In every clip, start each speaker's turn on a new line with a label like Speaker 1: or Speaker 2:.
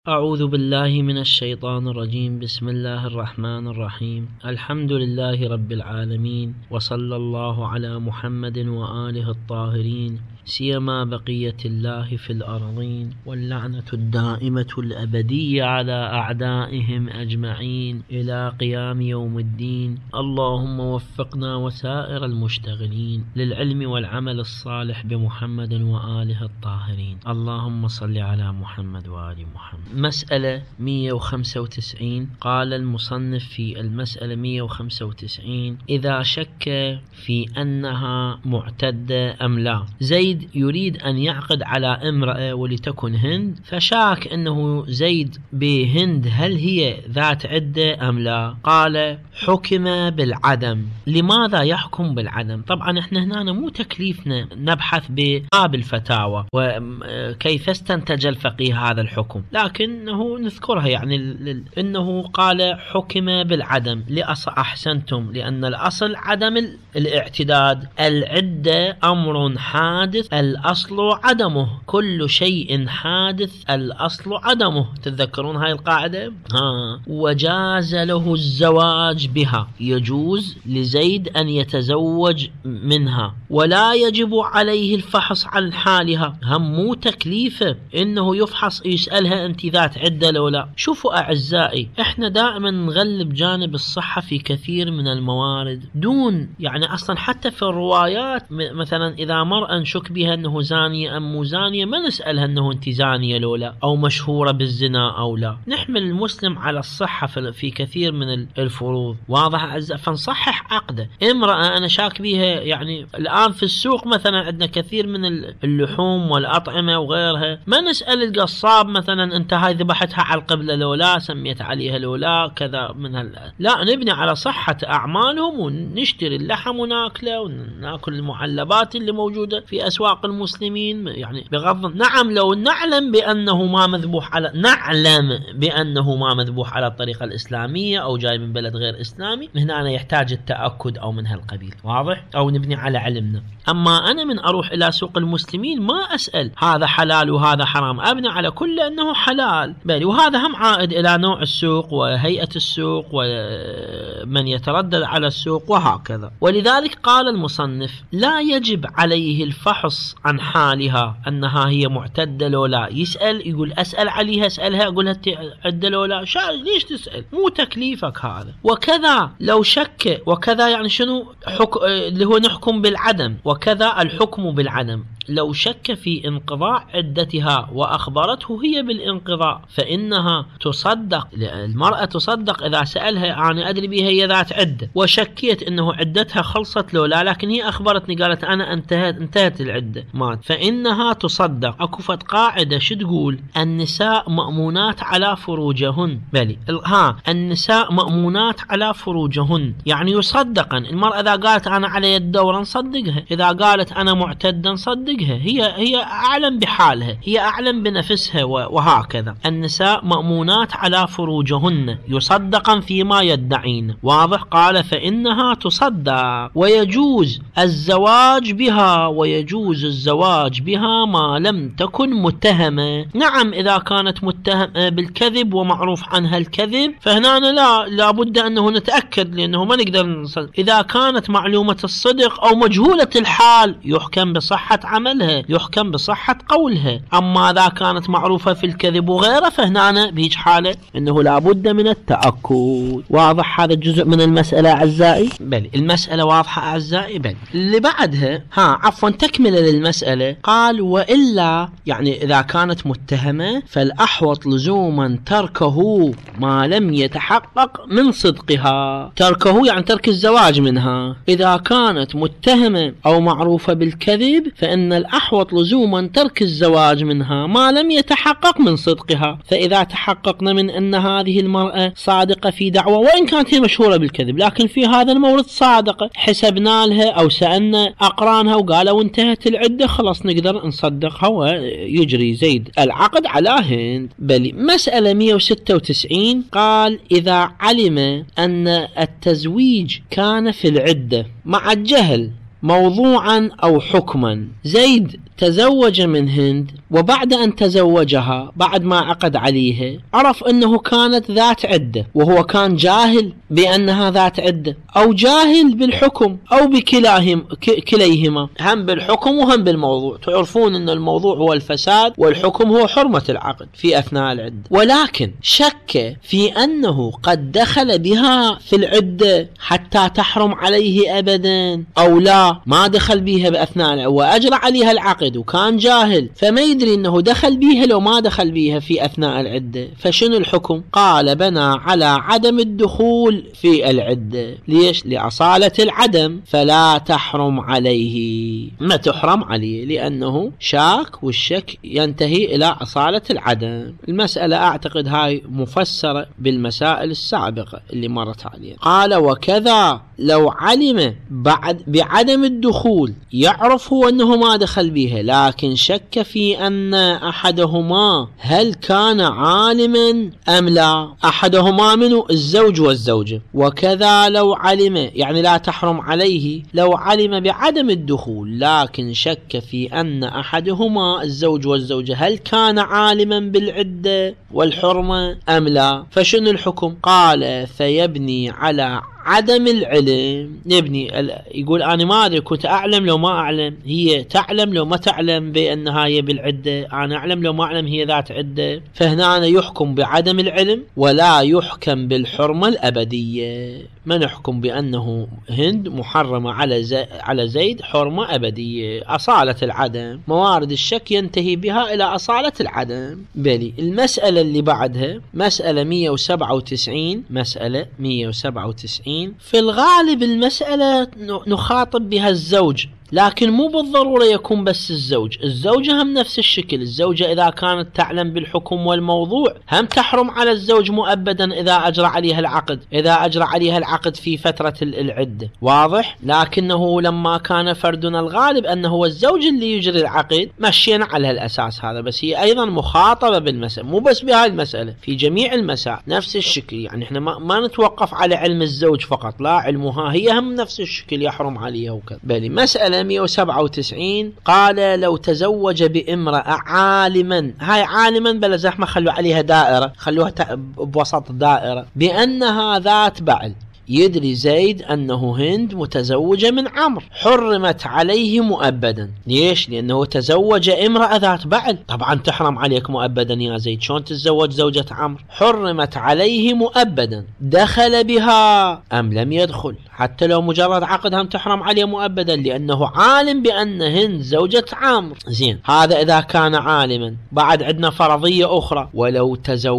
Speaker 1: أعوذ بالله من الشيطان الرجيم. بسم الله الرحمن الرحيم. الحمد لله رب العالمين، وصلى الله على محمد وآله الطاهرين، سيما بقية الله في الأرضين، واللعنة الدائمة الأبدية على أعدائهم أجمعين إلى قيام يوم الدين. اللهم وفقنا وسائر المشتغلين للعلم والعمل الصالح بمحمد وآله الطاهرين. اللهم صل على محمد وآل محمد. مسألة 195. قال المصنف في المسألة 195: إذا شك في أنها معتدة أم لا. زيد يريد أن يعقد على امرأة ولتكن هند، فشاك أنه زيد بهند هل هي ذات عدة أم لا. قال: حكم بالعدم. لماذا يحكم بالعدم؟ طبعا احنا هنا مو تكليفنا نبحث بباب الفتاوى وكيف استنتج الفقيه هذا الحكم، لكنه نذكرها يعني انه قال حكم بالعدم. أحسنتم، لأن الأصل عدم الاعتداد. العدة أمر حادث الأصل عدمه، كل شيء حادث الأصل عدمه. تتذكرون هاي القاعدة؟ وجاز له الزواج بها، يجوز لزيد أن يتزوج منها، ولا يجب عليه الفحص عن حالها. هم مو تكليفه إنه يفحص يسألها أنت ذات عدة لو لا. شوفوا أعزائي، إحنا دائما نغلب جانب الصحة في كثير من الموارد، دون يعني أصلا حتى في الروايات مثلا إذا مرأة نشك بها أنه زانية أم مو زانية، ما نسألها أنه أنت زانية لو لا، أو مشهورة بالزنا أو لا. نحمل المسلم على الصحة في كثير من الفروض. واضح أعزائي؟ فنصحح عقده. امرأة أنا شاك بها، يعني الآن في السوق مثلا عندنا كثير من اللحوم والأطعمة وغيرها، ما نسأل القصاب مثلا أنت هاي ذبحتها على القبلة لو لا، سميت عليها لو لا، كذا من لا، نبني على صحة أعمالهم ونشتري اللحم وناكله وناكل المعلبات اللي موجودة في أسواق المسلمين. يعني بغض نعم لو نعلم بأنه ما مذبوح على الطريقة الإسلامية أو جاي من بلد غير إسلامي، هنا يحتاج التأكد أو من هالقبيل. واضح؟ أو نبني على علمنا. أما أنا من أروح إلى سوق المسلمين ما أسأل هذا حلال وهذا حرام، أبني على كل أنه حلال. وهذا هم عائد إلى نوع السوق وهيئة السوق ومن يتردد على السوق وهكذا. ولذلك قال المصنف: لا يجب عليه الفحص عن حالها أنها هي معتدة لو لا. يسأل يقول أسأل عليها، أسألها أقولها عدة لو لا. ليش تسأل؟ مو تكليفك هذا. وكذا لو شك، وكذا يعني شنو اللي هو نحكم بالعدم، وكذا الحكم بالعدم. لو شك في انقضاء عدتها وأخبرته هي بالانقضاء فإنها تصدق. المرأة تصدق إذا سألها أنا أدري بها هي ذات عدة وشكيت أنه عدتها خلصت لو لا، لكن هي أخبرتني قالت أنا انتهت العدة مات، فإنها تصدق. أكفت قاعدة شو تقول؟ النساء مأمونات على فروجهن. النساء مأمونات على فروجهن، يعني يصدقن. المرأة إذا قالت أنا علي الدورة نصدقها، إذا قالت أنا معتدة نصدقها. هي أعلم بحالها، هي أعلم بنفسها، وهكذا. النساء مأمونات على فروجهن يصدقن فيما يدعين. واضح؟ قال فإنها تصدق ويجوز الزواج بها ما لم تكن متهمة. نعم إذا كانت متهمة بالكذب ومعروف عنها الكذب فهنا لابد أنه نتأكد، لأنه ما نقدر نصدق. إذا كانت معلومة الصدق أو مجهولة الحال يحكم بصحة عملها، يحكم بصحة قولها. أما إذا كانت معروفة في الكذب وغيره فهنا بيج حالة أنه لابد من التأكد. واضح هذا الجزء من المسألة أعزائي؟ بل المسألة واضحة أعزائي؟ بل اللي بعدها تكمل للمسألة. قال وإلا، يعني إذا كانت متهمة فالأحوط لزوما تركه ما لم يتحقق من صدقها. تركه يعني ترك الزواج منها. إذا كانت متهمة أو معروفة بالكذب فإن الأحوط لزوما ترك الزواج منها ما لم يتحقق من صدقها. فإذا تحققنا من أن هذه المرأة صادقة في دعوة، وإن كانت هي مشهورة بالكذب لكن في هذا المورد صادقة، حسبنا لها أو سألنا أقرانها وقالوا انتهت العدة، خلاص نقدر نصدقها ويجري زيد العقد على هند. بل مسألة 196. قال إذا علم أن التزويج كان في العدة مع الجهل موضوعا أو حكما. زيد تزوج من هند، وبعد أن تزوجها بعد ما عقد عليها عرف أنه كانت ذات عدة، وهو كان جاهل بأنها ذات عدة أو جاهل بالحكم أو كليهما، هم بالحكم وهم بالموضوع. تعرفون أن الموضوع هو الفساد والحكم هو حرمة العقد في أثناء العدة، ولكن شك في أنه قد دخل بها في العدة حتى تحرم عليه أبدا أو لا، ما دخل بها بأثناء العدة وأجرى عليها العقد وكان جاهل، فما يدري أنه دخل بها لو ما دخل بها في أثناء العدة، فشنو الحكم؟ قال بنى على عدم الدخول في العدة. ليش؟ لأصالة العدم، فلا تحرم عليه، ما تحرم عليه لأنه شاك، والشك ينتهي إلى أصالة العدم. المسألة أعتقد هاي مفسرة بالمسائل السابقة اللي مرت عليها. قال وكذا لو علم بعدم الدخول، يعرف هو أنه ما دخل بها لكن شك في أن أحدهما هل كان عالما أم لا، أحدهما منه الزوج والزوجة. وكذا لو علم، يعني لا تحرم عليه لو علم بعدم الدخول لكن شك في أن أحدهما الزوج والزوجة هل كان عالما بالعدة والحرمة أم لا، فشنو الحكم؟ قال فيبني على عدم العلم. يبني، يقول أنا ما أدري، كنت أعلم لو ما أعلم، هي تعلم لو ما تعلم بأنها هي بالعدة، أنا أعلم لو ما أعلم هي ذات عدة، فهنا أنا يحكم بعدم العلم ولا يحكم بالحرمة الأبدية. ما نحكم بأنه هند محرمة على زيد حرمة أبدية، أصالة العدم، موارد الشك ينتهي بها إلى أصالة العدم. بلي المسألة اللي بعدها مسألة 197، مسألة 197 في الغالب المسألة نخاطب بها الزوج، لكن مو بالضرورة يكون بس الزوج، الزوجة هم نفس الشكل. الزوجة إذا كانت تعلم بالحكم والموضوع هم تحرم على الزوج مؤبدا إذا أجرى عليها العقد، إذا أجرى عليها العقد في فترة العدة، واضح؟ لكنه لما كان فردنا الغالب أنه هو الزوج اللي يجري العقد مشينا على الأساس هذا، بس هي أيضا مخاطبة بالمسألة، مو بس بهاي المسألة، في جميع المسائل نفس الشكل. يعني احنا ما نتوقف على علم الزوج فقط، لا، علمها هي هم نفس الشكل يحرم عليها وكذا. بل مسألة 197 قال لو تزوج بامرأة عالما، هاي عالما بلا زحمة خلوا عليها دائرة، خلوها بوسط دائرة، بأنها ذات بعل، يدري زيد أنه هند متزوجة من عمرو، حرمت عليه مؤبدا. ليش؟ لأنه تزوج امرأة ذات بعل، طبعا تحرم عليك مؤبدا يا زيد، شلون تتزوج زوجة عمرو؟ حرمت عليه مؤبدا. دخل بها أم لم يدخل؟ حتى لو مجرد عقد هم تحرم عليه مؤبدا، لأنه عالم بأن هند زوجة عمرو. زين، هذا إذا كان عالما. بعد عندنا فرضية أخرى، ولو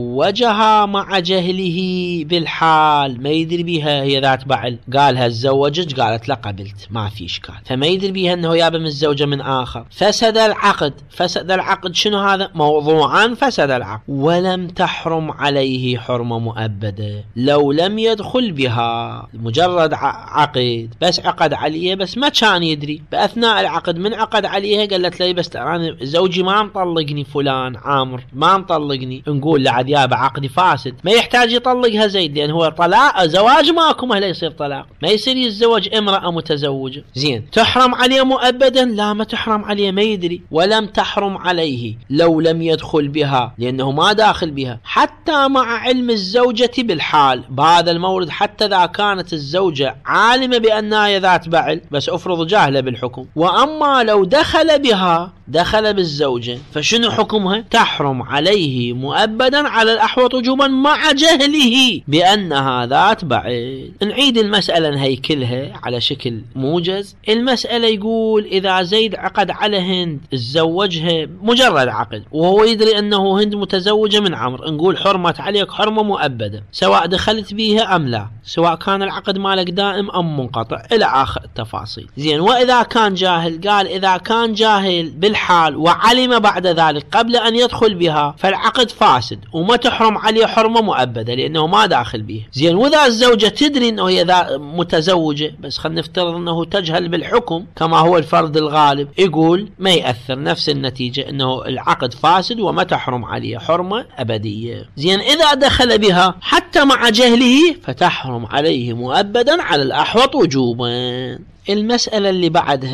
Speaker 1: تزوجها مع جهله بالحال، ما يدري بها هي ذات بعل، قالها تزوجت، قالت لا قبلت، ما في إشكال، فما يدري بها أنه يابا من الزوجة من آخر، فسد العقد. فسد العقد شنو هذا؟ موضوعا فسد العقد. ولم تحرم عليه حرمة مؤبدة لو لم يدخل بها، مجرد عقد بس عقد عليها، بس ما كان يدري بأثناء العقد من عقد عليها قالت لي بس أنا زوجي ما مطلقني فلان عامر، ما مطلقني، نقول له عاد يابا عقدي فاسد، ما يحتاج يطلقها زيد، لأن هو طلاق زواج ماكو، ما يصير طلاق، ما يصير يتزوج امرأة متزوجة. زين، تحرم عليه مؤبدا؟ لا، ما تحرم عليه، ما يدري. ولم تحرم عليه لو لم يدخل بها، لأنه ما داخل بها، حتى مع علم الزوجة بالحال، بهذا المورد حتى إذا كانت الزوجة عالمة بأنها ذات بعل، بس أفرض جاهلة بالحكم. وأما لو دخل بها، دخل بالزوجة، فشنو حكمها؟ تحرم عليه مؤبدا على الأحوط وجوبا مع جهله بأنها ذات بعل. نعيد المسألة نهيكلها على شكل موجز. المسألة يقول إذا زيد عقد على هند، تزوجها مجرد عقد وهو يدري أنه هند متزوجة من عمرو، نقول حرمت عليك حرمة مؤبدة سواء دخلت بيها أم لا، سواء كان العقد مالك دائم أم منقطع، إلى آخر التفاصيل. زين، وإذا كان جاهل، قال إذا كان جاهل بالحال وعلم بعد ذلك قبل أن يدخل بها فالعقد فاسد وما تحرم عليه حرمة مؤبدة لأنه ما داخل بها. زين، وإذا الزوجة تدري أنه هي متزوجة، بس خلينا نفترض أنه تجهل بالحكم كما هو الفرد الغالب، يقول ما يأثر، نفس النتيجة، أنه العقد فاسد وما تحرم عليه حرمة أبدية. زين، إذا دخل بها حتى مع جهله فتحرم عليه مؤبدا على الأحوط وجوبا. المسألة اللي بعدها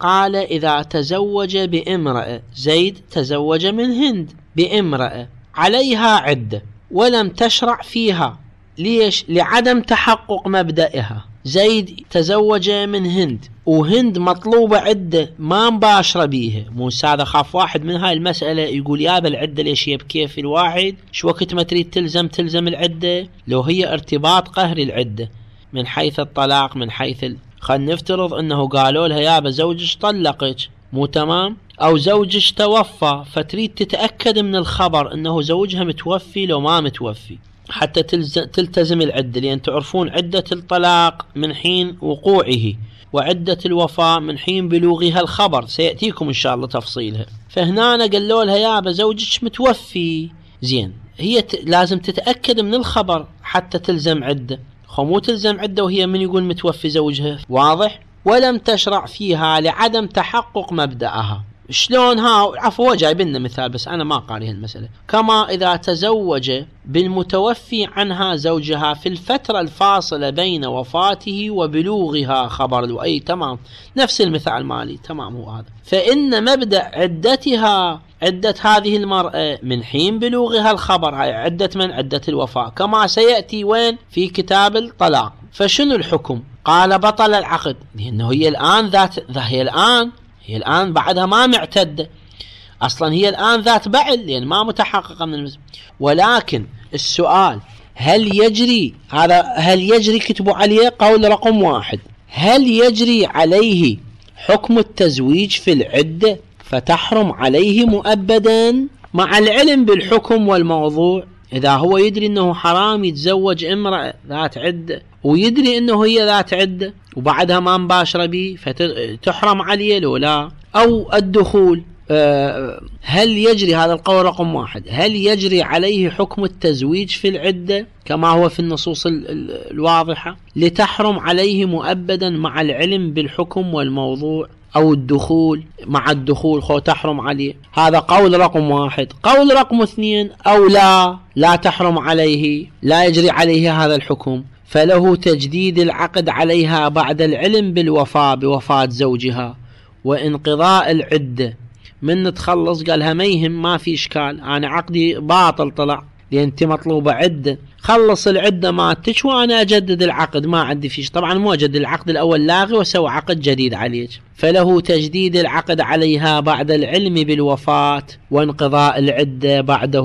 Speaker 1: قال إذا تزوج بامرأة، زيد تزوج من هند بامرأة عليها عدة ولم تشرع فيها، ليش؟ لعدم تحقق مبدئها. زيد تزوج من هند وهند مطلوبة عدة ما مباشرة بيها، مو هذا خاف واحد من هاي المسألة يقول يا بالعدة ليش هي بكيف الواحد، شو وقت ما تريد تلزم العدة، لو هي ارتباط قهري العدة من حيث الطلاق، من حيث خلينا نفترض انه قالوا لها يابا زوجك طلقك، مو تمام؟ او زوجك توفى فتريد تتأكد من الخبر انه زوجها متوفي لو ما متوفي حتى تلتزم العدة، لأن تعرفون عدة الطلاق من حين وقوعه وعدة الوفاة من حين بلوغها الخبر، سيأتيكم إن شاء الله تفصيلها. فهنا قالوا لها يابا زوجك متوفي، زين هي لازم تتأكد من الخبر حتى تلزم عدة، مو تلزم عدة وهي من يقول متوفي زوجها، واضح؟ ولم تشرع فيها لعدم تحقق مبدأها. شلون؟ عفوا جايب لنا مثال بس أنا ما قاري هالمسألة. كما إذا تزوج بالمتوفي عنها زوجها في الفترة الفاصلة بين وفاته وبلوغها خبر أي تمام، نفس المثال مالي تمام هو هذا. فإن مبدأ عدتها عدة هذه المرأة من حين بلوغها الخبر، هاي عدة من عدة الوفاة كما سيأتي وين في كتاب الطلاق. فشنو الحكم؟ قال بطل العقد، لأنه هي الآن هي الآن بعدها ما معتدة أصلا، هي الآن ذات بعل لأن ما متحققة من المزم. ولكن السؤال هل يجري كتبوا عليه قول رقم 1، هل يجري عليه حكم التزويج في العدة فتحرم عليه مؤبدا مع العلم بالحكم والموضوع؟ إذا هو يدري أنه حرام يتزوج امرأة ذات عدة ويدري أنه هي ذات عدة وبعدها ما مباشرة به فتحرم عليه لو لا؟ أو الدخول، هل يجري هذا القول رقم 1، هل يجري عليه حكم التزويج في العدة كما هو في النصوص الواضحة لتحرم عليه مؤبدا مع العلم بالحكم والموضوع، أو الدخول مع الدخول تحرم عليه؟ هذا قول رقم 1. قول رقم 2 أو لا تحرم عليه، لا يجري عليه هذا الحكم، فله تجديد العقد عليها بعد العلم بوفاة زوجها وانقضاء العدة. من تخلص قالها ما يهم ما في إشكال، أنا عقدي باطل طلع لأن أنت مطلوبة عدة، خلص العدة مالتك وأنا أجدد العقد ما عندي فيش. طبعا مو أجدد العقد الأول لاغي وسوي عقد جديد عليك. فله تجديد العقد عليها بعد العلم بالوفاة وانقضاء العدة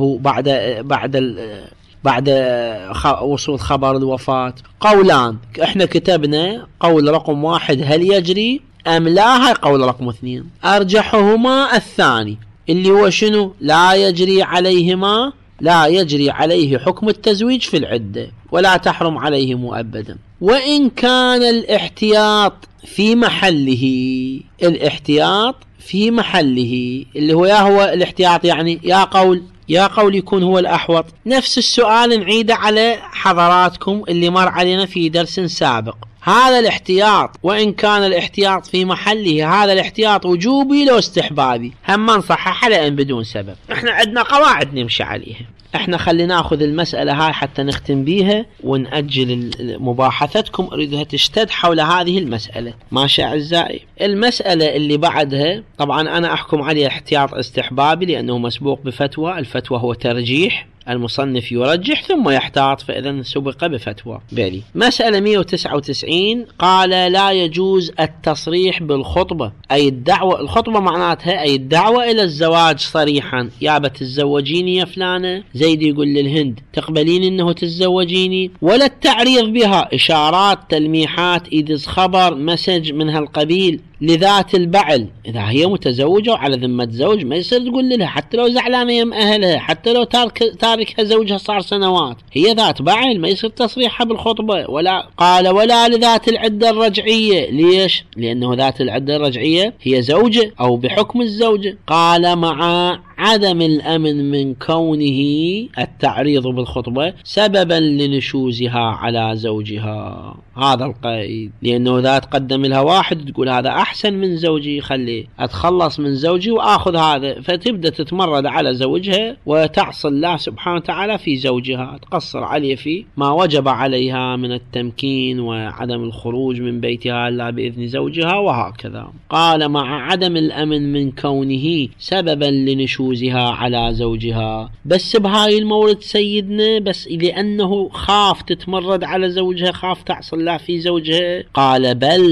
Speaker 1: بعد وصول خبر الوفاة. قولان احنا كتبنا قول رقم 1 هل يجري أم لا، هاي قول رقم 2. أرجحهما الثاني اللي هو شنو؟ لا يجري عليه حكم التزويج في العدة ولا تحرم عليه مؤبدا. وإن كان الاحتياط في محله، الاحتياط في محله اللي هو الاحتياط يعني يا قول يكون هو الأحوط. نفس السؤال نعيده على حضراتكم اللي مر علينا في درس سابق. هذا الاحتياط وإن كان الاحتياط في محله، هذا الاحتياط وجوبي لو استحبابي، هم نصحح لأن بدون سبب. احنا عندنا قواعد نمشي عليها، احنا خلينا ناخذ المسألة هاي حتى نختم بيها ونأجل مباحثتكم أريدها تشتد حول هذه المسألة. ماشي أعزائي؟ المسألة اللي بعدها طبعا أنا أحكم عليه احتياط استحبابي لأنه مسبوق بفتوى، الفتوى هو ترجيح، المصنف يرجح ثم يحتاط، فإذا سبق بفتوى بالي. مسألة 199 قال لا يجوز التصريح بالخطبة، أي الدعوة. الخطبة معناتها أي الدعوة إلى الزواج صريحا، يا بتتزوجيني يا فلانة، زيد يقول للهند تقبلين إنه تتزوجيني، ولا التعريض بها، إشارات تلميحات إيدز خبر مسج من هالقبيل لذات البعل. إذا هي متزوجة وعلى ذمة زوج ما يصير تقول لها حتى لو زعلانة يم أهلها، حتى لو تاركها زوجها صار سنوات، هي ذات بعل ما يصير تصريحها بالخطبة. ولا لذات العدة الرجعية. ليش؟ لأنه ذات العدة الرجعية هي زوجة أو بحكم الزوجة. قال مع عدم الأمن من كونه التعريض بالخطبة سببا لنشوزها على زوجها. هذا القيد، لأنه إذا تقدم لها واحد تقول هذا أحسن من زوجي، خلي أتخلص من زوجي وآخذ هذا، فتبدأ تتمرد على زوجها وتعصي الله سبحانه وتعالى في زوجها، تقصر عليه في ما وجب عليها من التمكين وعدم الخروج من بيتها إلا بإذن زوجها وهكذا. قال مع عدم الأمن من كونه سببا لنشوزها على زوجها. بس بهاي المورد سيدنا بس لأنه خاف تتمرد على زوجها، خاف تعصي الله في زوجها. قال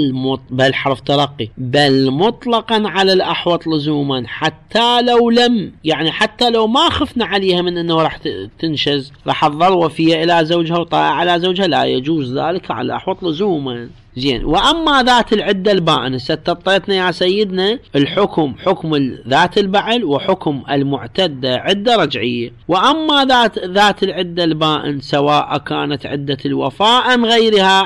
Speaker 1: بل حرف ترقي، بل مطلقا على الأحوط لزوما، حتى لو لم يعني حتى لو ما خفنا عليها من أنه راح تنشز، راح تظل وفية إلى زوجها وطاعة على زوجها، لا يجوز ذلك على الأحوط لزوما. زين. وأما ذات العدة البائن، ستطيتنا يا سيدنا الحكم حكم ذات البعل وحكم المعتدة عدة رجعية. وأما ذات العدة البائن سواء كانت عدة الوفاء أم غيرها،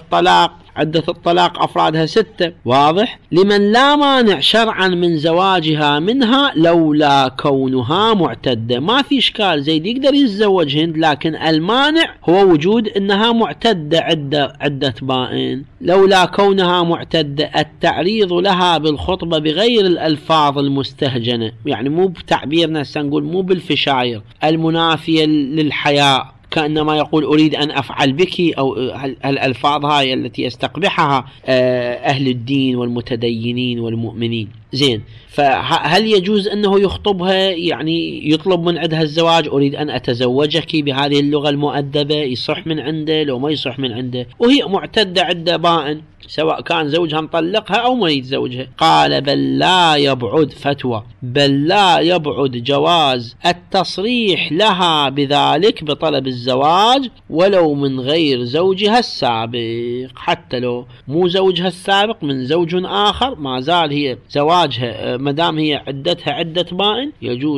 Speaker 1: عدة الطلاق أفرادها 6، واضح، لمن لا مانع شرعا من زواجها منها لولا كونها معتدة. ما في إشكال، زيد يقدر يتزوج هند، لكن المانع هو وجود أنها معتدة عدة بائن. لولا كونها معتدة التعريض لها بالخطبة بغير الألفاظ المستهجنة، يعني مو بتعبيرنا سنقول مو بالفشاير المنافية للحياء، كأنما يقول أريد أن أفعل بك، أو الألفاظ هاي التي يستقبحها أهل الدين والمتدينين والمؤمنين. زين. فهل يجوز أنه يخطبها يعني يطلب من عندها الزواج، أريد أن أتزوجك بهذه اللغة المؤدبة، يصح من عنده لو ما يصح من عنده، وهي معتدة عدة بائن سواء كان زوجها مطلقها أو ما يتزوجها. قال بل لا يبعد فتوى، بل لا يبعد جواز التصريح لها بذلك بطلب الزواج ولو من غير زوجها السابق، حتى لو مو زوجها السابق من زوج آخر، ما زال هي زواجها مدام هي عدتها عدة بائن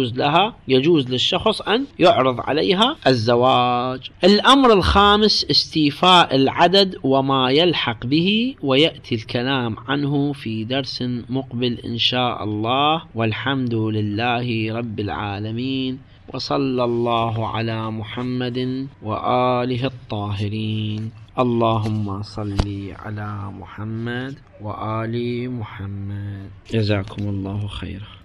Speaker 1: يجوز للشخص أن يعرض عليها الزواج. الأمر الخامس استيفاء العدد وما يلحق به، ويأتي الكلام عنه في درس مقبل إن شاء الله، والحمد لله رب العالمين، وصلى الله على محمد وآله الطاهرين. اللهم صل على محمد وآل محمد. جزاكم الله خيرا.